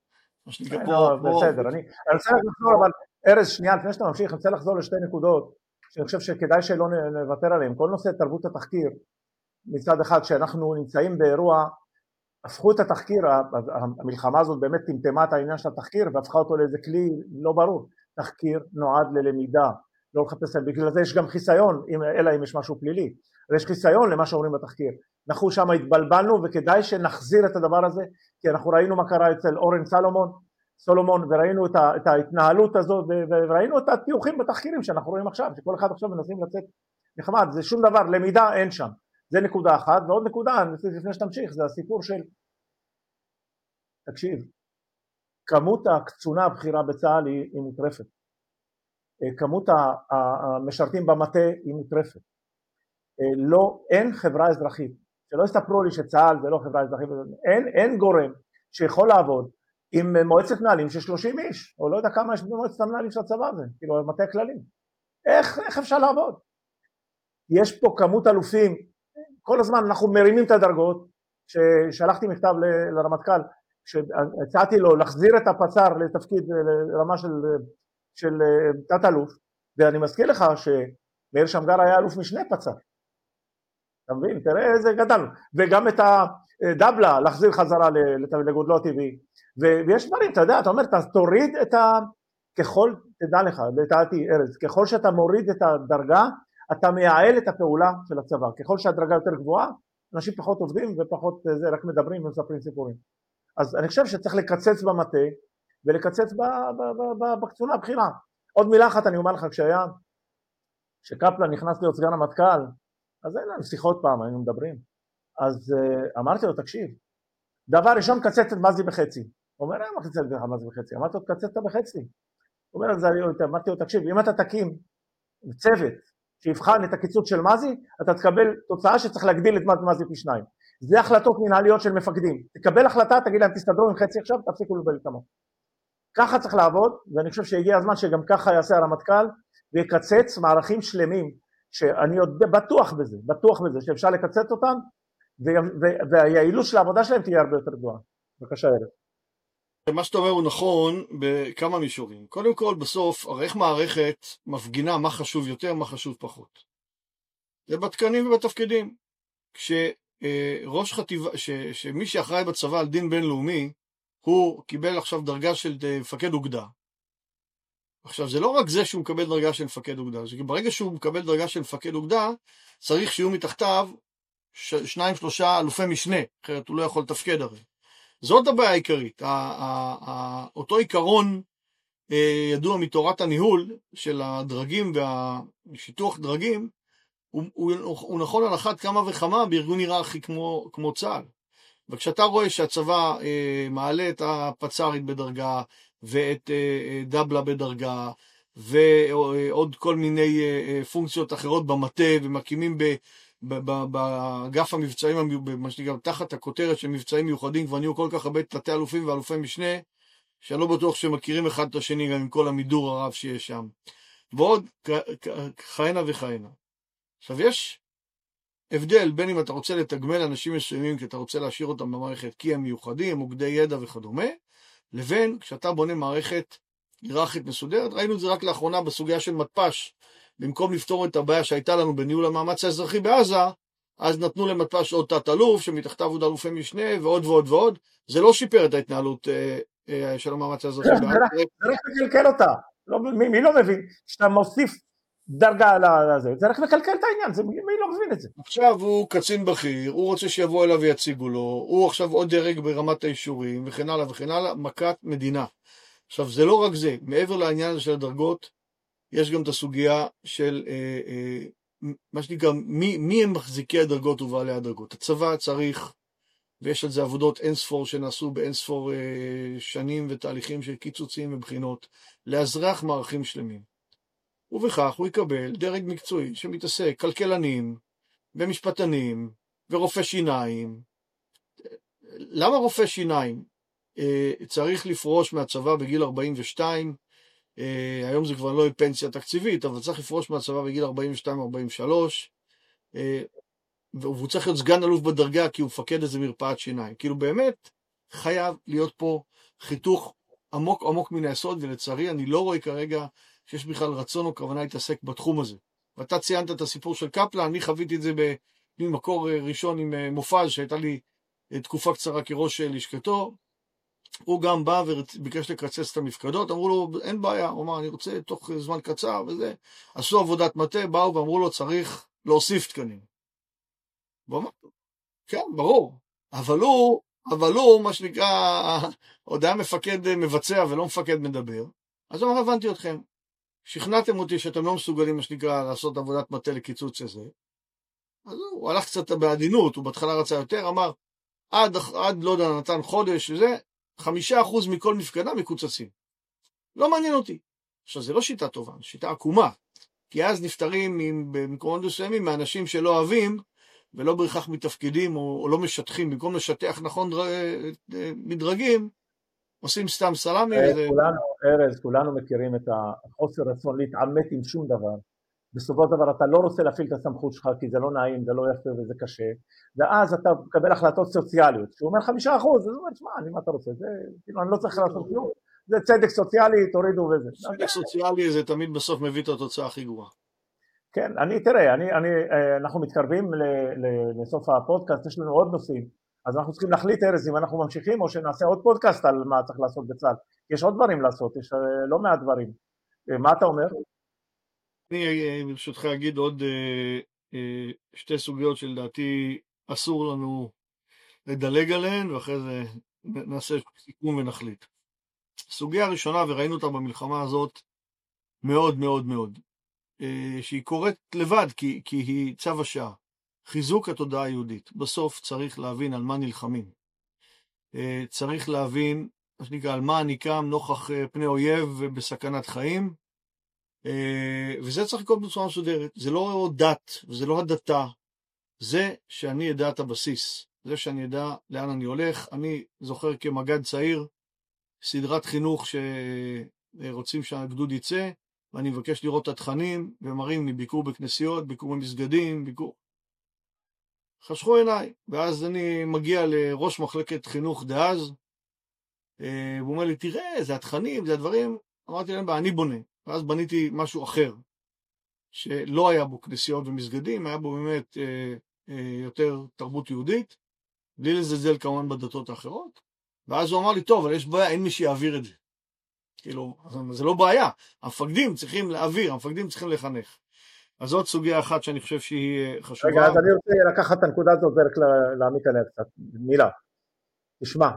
S1: בסדר, אני רוצה לחזור, אבל ארז שנייה לפני שאתה ממשיך, אני רוצה לחזור לשתי נקודות שאני חושב שכדאי שלא נוותר עליהם. כל נושא תרבות התחקיר, מצד אחד שאנחנו נמצאים באירוע, הפכו את התחקיר, המלחמה הזאת באמת טמטמה את העניין של התחקיר והפכה אותו לאיזה כלי לא ברור. תחקיר נועד ללמידה, לא לחפש, בגלל זה יש גם חיסיון, אלא אם יש משהו פלילי, ויש חיסיון למה שאומרים בתחקיר. אנחנו שם התבלבלנו וכדאי שנחזיר את הדבר הזה, כי אנחנו ראינו מה קרה אצל אורן סולומון וראינו את ההתנהלות הזאת וראינו את התיוחים בתחקירים שאנחנו רואים עכשיו, שכל אחד עכשיו מנסים לצאת נחמד, זה שום דבר, למידה אין שם. זה נקודה אחת, ועוד נקודה, לפני שתמשיך, זה הסיפור של, תקשיב, כמות הקצונה הבכירה בצה"ל היא מוטרפת, כמות המשרתים במטה היא מוטרפת, לא, אין חברה אזרחית, שלא יסתפרו לי שצה"ל זה לא חברה אזרחית, אין גורם שיכול לעבוד עם מועצת מנהלים של 30 איש, או לא יודע כמה יש במועצת המנהלים של הצבא הזה, כאילו מטה כללים, איך אפשר לעבוד? יש פה כמות אלופים, כל הזמן אנחנו מרימים את הדרגות, ששלחתי מכתב לרמטכ"ל, שהצעתי לו להחזיר את הפצ"ר לתפקיד לרמה של תת אלוף, ואני מזכיר לך שמאיר שמגר היה אלוף משנה פצ"ר, אתה מבין? תראה איזה גדל, וגם את הדבלה להחזיר חזרה לגודלו הטבעי, ויש דברים, אתה יודע, אתה אומר, תוריד את ככל, תדע לך, לדעתי ארז, ככל שאתה מוריד את הדרגה, אתה מייעל את הפעולה של הצבא, ככל שהדרגה יותר גבוהה, אנשים פחות עובדים ופחות זה, רק מדברים ומספרים סיפורים. אז אני חושב שצריך לקצץ במטה, ולקצץ בקצונה הבכירה. עוד מילה אחת אני אומר לך, כשקפלן נכנס להיות סגן המטכ"ל, אז אין לנו שיחות פעם, היינו מדברים. אז אמרתי לו, תקשיב, דבר ראשון, קצץ את מזי בחצי. הוא אומר, מה קצץ את מזי בחצי? אמרתי לו, קצץ את בחצי. הוא אומר, אמרתי לו, תקשיב, אם אתה תקים צוות, שיבחן את הקיצוץ של מזי, אתה תקבל תוצאה שצריך להגדיל את מזי פי 2. זה החלטות מנהליות של מפקדים. תקבל החלטה, תגיד להם, תסתדרו עם חצי עכשיו, תפסיקו לבלבל את המוח. ככה צריך לעבוד, ואני חושב שהגיע הזמן שגם ככה יעשה הרמטכ"ל, ויקצץ מערכים שלמים, שאני עוד בטוח בזה, שאפשר לקצץ אותם, והיעילות של העבודה שלהם תהיה הרבה יותר גבוהה. בבקשה, ארז.
S2: מה שאתה אומר הוא נכון בכמה מישורים. קודם כל, בסוף, הרי איך מערכת מפגינה מה חשוב יותר, מה חשוב פחות. זה בתקנים ובתפקידים. כשראש חטיבה, שמי שאחראי בצבא על דין בינלאומי, הוא קיבל עכשיו דרגה של מפקד אוגדה. עכשיו, זה לא רק זה שהוא מקבל דרגה של מפקד אוגדה, זה כי ברגע שהוא מקבל דרגה של מפקד אוגדה, צריך שיהיו מתחתיו 2-3 אלופי משנה, אחרת הוא לא יכול לתפקד הרי. זאת הבעיה העיקרית, אותו עיקרון ידוע מתורת הניהול של הדרגים והשיתוח דרגים, הוא נכון על אחת כמה וכמה בארגון היררכי כמו צה"ל. וכשאתה רואה שהצבא מעלה את הפצ"רית בדרגה, ואת דבלה בדרגה, ועוד כל מיני פונקציות אחרות במטה, ומקימים באגף המבצעים, מה שנקרא, תחת הכותרת של מבצעים מיוחדים, כבר נהיו כל כך הרבה תתי אלופים ואלופי משנה, שאני לא בטוח שמכירים אחד את השני גם עם כל המידור הרב שיש שם. ועוד כהנה וכהנה. עכשיו יש הבדל בין אם אתה רוצה לתגמל אנשים מסוימים, כי אתה רוצה להשאיר אותם במערכת כי הם מיוחדים, מוקדי ידע וכדומה, לבין כשאתה בונה מערכת היררכית מסודרת. ראינו את זה רק לאחרונה בסוגיה של מתפ"ש, במקום לפתור את הבעיה שהייתה לנו בניהול המאמץ האזרחי בעזה, אז נתנו למתפ"ש עוד תת-אלוף, שמתחתיו עוד אלופי משנה, ועוד ועוד ועוד. זה לא שיפר את ההתנהלות של המאמץ האזרחי בעזה.
S1: זה רק מקלקל אותה. מי לא מבין? כשאתה מוסיף דרגה לזה, זה רק מקלקל את העניין, מי לא מבין את זה?
S2: עכשיו הוא קצין בכיר, הוא רוצה שיבוא אליו ויציגו לו, הוא עכשיו עוד דרג ברמת האישורים, וכן הלאה וכן הלאה, מכת מדינה. עכשיו זה לא רק זה, מעבר לעניין הזה של הדרגות, יש גם את הסוגיה של מה שנקרא, מי הם מחזיקי הדרגות ובעלי הדרגות. הצבא צריך, ויש על זה עבודות אינספור שנעשו באינספור שנים ותהליכים של קיצוצים ובחינות, לאזרח מערכים שלמים. ובכך הוא יקבל דרג מקצועי שמתעסק כלכלנים ומשפטנים ורופא שיניים. למה רופא שיניים? צריך לפרוש מהצבא בגיל 42, היום זה כבר לא פנסיה תקציבית, אבל צריך לפרוש מהצבא בגיל 42-43, והוא צריך להיות סגן אלוף בדרגה, כי הוא מפקד איזה מרפאת שיניים. כאילו באמת חייב להיות פה חיתוך עמוק עמוק מן היסוד, ולצערי אני לא רואה כרגע שיש בכלל רצון או כוונה להתעסק בתחום הזה. ואתה ציינת את הסיפור של קפלן, אני חוויתי את זה במקור ראשון עם מופז, שהייתה לי תקופה קצרה כראש לשכתו. הוא גם בא וביקש לקצץ את המפקדות, אמרו לו אין בעיה, הוא אמר אני רוצה תוך זמן קצר וזה, עשו עבודת מטה, באו ואמרו לו צריך להוסיף תקנים. כן, ברור, אבל הוא, מה שנקרא, עוד היה מפקד מבצע ולא מפקד מדבר, אז הוא אמר, הבנתי אתכם, שכנעתם אותי שאתם לא מסוגלים, מה שנקרא, לעשות עבודת מטה לקיצוץ הזה, אז הוא הלך קצת בעדינות, הוא בהתחלה רצה יותר, אמר, עד לא יודע, נתן חודש, וזה, 5% מכל מפקדה מקוצצים. לא מעניין אותי. עכשיו, זה לא שיטה טובה, זה שיטה עקומה, כי אז נפטרים במקומות מסוימים מאנשים שלא אוהבים, ולא בהכרח מתפקידים או לא משטחים, במקום לשטח נכון מדרגים, עושים סתם סלמי.
S1: כולנו מכירים את החוסר רצון להתעמת עם שום דבר. בסופו של דבר אתה לא רוצה להפעיל את הסמכות שלך, כי זה לא נעים, זה לא יפה וזה קשה, ואז אתה מקבל החלטות סוציאליות, שהוא אומר 5%, אז הוא אומר, שמע, מה אתה רוצה? זה, כאילו, אני לא צריך לעשות כלום, זה צדק סוציאלי, תורידו וזה.
S2: צדק סוציאלי זה תמיד בסוף מביא את התוצאה הכי גרועה.
S1: כן, תראה, אנחנו מתקרבים לסוף הפודקאסט, יש לנו עוד נושאים, אז אנחנו צריכים להחליט ארז אם אנחנו ממשיכים, או שנעשה עוד פודקאסט על מה צריך לעשות בצה"ל. יש עוד דברים לעשות, יש לא מעט דברים. מה אתה אומר?
S2: אני ברשותך אגיד עוד שתי סוגיות שלדעתי אסור לנו לדלג עליהן, ואחרי זה נעשה סיכום ונחליט. הסוגיה הראשונה, וראינו אותה במלחמה הזאת מאוד מאוד מאוד, שהיא קורית לבד, כי היא צו השעה. חיזוק התודעה היהודית. בסוף צריך להבין על מה נלחמים. צריך להבין, מה שנקרא, על מה אני קם נוכח פני אויב ובסכנת חיים, וזה צריך לקרות בצורה מסודרת. זה לא דת, וזה לא הדתה, זה שאני אדע את הבסיס, זה שאני אדע לאן אני הולך. אני זוכר כמג"ד צעיר, סדרת חינוך שרוצים שהגדוד יצא, ואני מבקש לראות את התכנים, ומראים לי ביקור בכנסיות, ביקור במסגדים, ביקור. חשכו עיניי, ואז אני מגיע לראש מחלקת חינוך דאז, והוא אומר לי, תראה, זה התכנים, זה הדברים. אמרתי להם, אני בונה. ואז בניתי משהו אחר, שלא היה בו כנסיות ומסגדים, היה בו באמת יותר תרבות יהודית, בלי לזלזל כמובן בדתות האחרות. ואז הוא אמר לי, טוב, אבל יש בעיה, אין מי שיעביר את זה. כאילו, זה לא בעיה. המפקדים צריכים להעביר, המפקדים צריכים לחנך. אז זאת סוגיה אחת שאני חושב שהיא חשובה.
S1: רגע, אז אני רוצה לקחת את הנקודה הזאת ורק להעמיק עליה קצת. מילה, תשמע,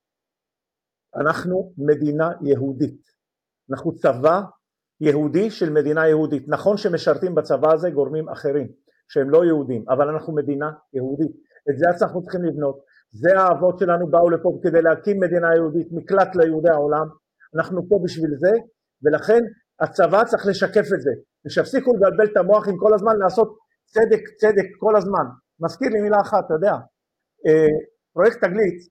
S1: אנחנו מדינה יהודית. אנחנו צבא יהודי של מדינה יהודית. נכון שמשרתים בצבא הזה גורמים אחרים, שהם לא יהודים, אבל אנחנו מדינה יהודית. את זה אנחנו צריכים לבנות. זה האבות שלנו באו לפה כדי להקים מדינה יהודית, מקלט ליהודי העולם. אנחנו פה בשביל זה, ולכן הצבא צריך לשקף את זה. ושהפסיקו לבלבל את המוח עם כל הזמן לעשות צדק כל הזמן. מזכיר לי מילה אחת, אתה יודע, פרויקט תגלית,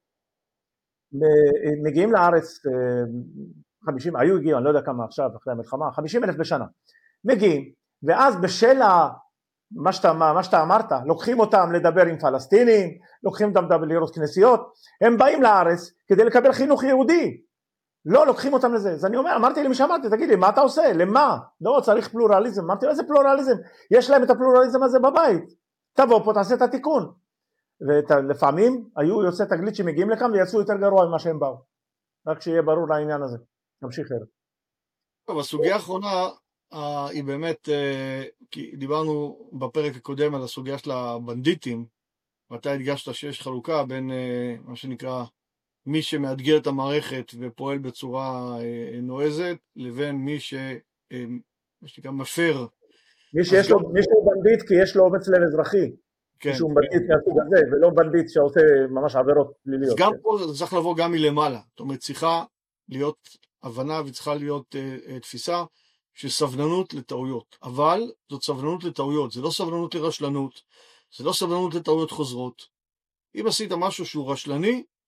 S1: מגיעים לארץ 50, הגיעו, אני לא יודע כמה עכשיו, אחרי המלחמה, 50,000 בשנה. מגיעים, ואז בשל מה שאתה אמרת, לוקחים אותם לדבר עם פלסטינים, לוקחים אותם לראות כנסיות, הם באים לארץ כדי לקבל חינוך יהודי. לא, לוקחים אותם לזה. אז אני אמרתי למי שאמרתי, תגיד לי, מה אתה עושה? למה? לא, צריך פלורליזם. אמרתי לו, איזה פלורליזם? יש להם את הפלורליזם הזה בבית. תבוא פה, תעשה את התיקון. ולפעמים היו יוצאי תגלית שמגיעים לכאן ויצאו יותר גרוע ממה שהם באו. רק שיהיה ברור לעניין הזה. נמשיך הלאה.
S2: טוב, הסוגיה האחרונה היא באמת, כי דיברנו בפרק הקודם על הסוגיה של הבנדיטים, ואתה הדגשת שיש חלוקה בין מה שנקרא מי שמאתגר את המערכת ופועל בצורה נועזת, לבין מי שנקרא מפר.
S1: מי שיש לו בנדיט כי יש לו אומץ לב אזרחי.
S2: כן.
S1: שהוא בנדיט מהסוג הזה, ולא בנדיט שעושה ממש עבירות פליליות.
S2: גם פה זה צריך לבוא גם מלמעלה. זאת אומרת, צריכה להיות הבנה וצריכה להיות תפיסה של סבלנות לטעויות. אבל זאת סבלנות לטעויות, זה לא סבלנות לרשלנות, זה לא סבלנות לטעויות חוזרות. אם עשית משהו שהוא רשלני,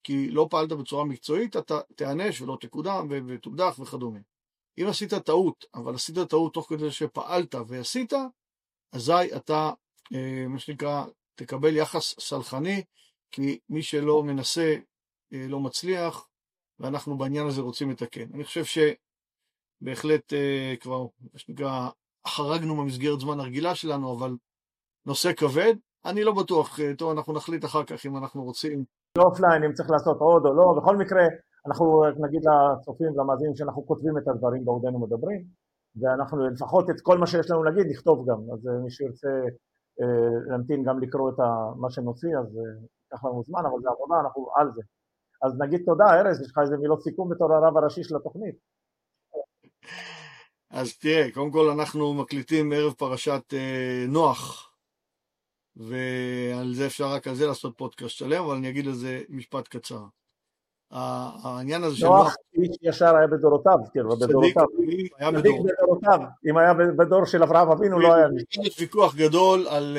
S2: כי לא פעלת בצורה מקצועית, אתה תענש ולא תקודם ותודח וכדומה. אם עשית טעות, אבל עשית טעות תוך כדי שפעלת ועשית, אזי אתה, מה שנקרא, תקבל יחס סלחני, כי מי שלא מנסה לא מצליח, ואנחנו בעניין הזה רוצים לתקן. אני חושב שבהחלט כבר, מה שנקרא, חרגנו במסגרת זמן הרגילה שלנו, אבל נושא כבד, אני לא בטוח, טוב, אנחנו נחליט אחר כך אם אנחנו רוצים.
S1: אופליין, אם צריך לעשות עוד או לא, בכל מקרה, אנחנו נגיד לצופים ולמאזינים שאנחנו כותבים את הדברים בעודנו מדברים, ואנחנו לפחות את כל מה שיש לנו להגיד נכתוב גם, אז מי שירצה להמתין גם לקרוא את מה שנוציא, אז ייקח לנו זמן, אבל זה עבודה, אנחנו על זה. אז נגיד תודה, ארז, יש לך איזה מילות סיכום בתור הרב הראשי של התוכנית.
S2: אז תראה, קודם כל אנחנו מקליטים ערב פרשת נוח, ועל זה אפשר רק על זה לעשות פודקאסט שלם, אבל אני אגיד לזה משפט קצר. העניין הזה של
S1: נוח, איש ישר היה בדורותיו, כאילו, בדורותיו. צדיק בדורותיו, אם היה בדור של אברהם אבינו לא היה.
S2: יש ויכוח גדול על...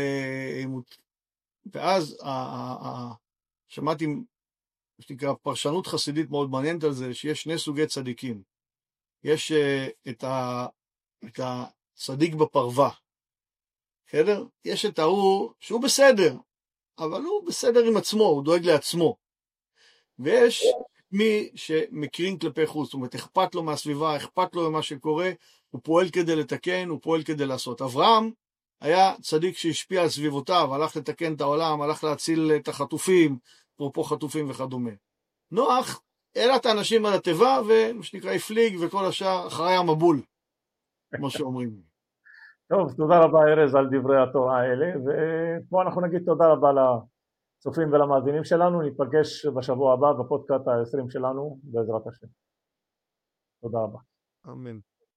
S2: ואז שמעתי, שנקרא, פרשנות חסידית מאוד מעניינת על זה, שיש שני סוגי צדיקים. יש את הצדיק בפרווה, בסדר? יש את ההוא שהוא בסדר, אבל הוא בסדר עם עצמו, הוא דואג לעצמו. ויש מי שמקרין כלפי חוץ, זאת אומרת, אכפת לו מהסביבה, אכפת לו ממה שקורה, הוא פועל כדי לתקן, הוא פועל כדי לעשות. אברהם היה צדיק שהשפיע על סביבותיו, הלך לתקן את העולם, הלך להציל את החטופים, אפרופו חטופים וכדומה. נוח, העלה את האנשים על התיבה, ומה שנקרא הפליג, וכל השאר אחרי המבול, כמו שאומרים.
S1: טוב, תודה רבה ארז על דברי התורה האלה, ופה אנחנו נגיד תודה רבה לצופים ולמאזינים שלנו, ניפגש בשבוע הבא בפודקאסט ה-20 שלנו בעזרת השם. תודה רבה.
S3: אמן.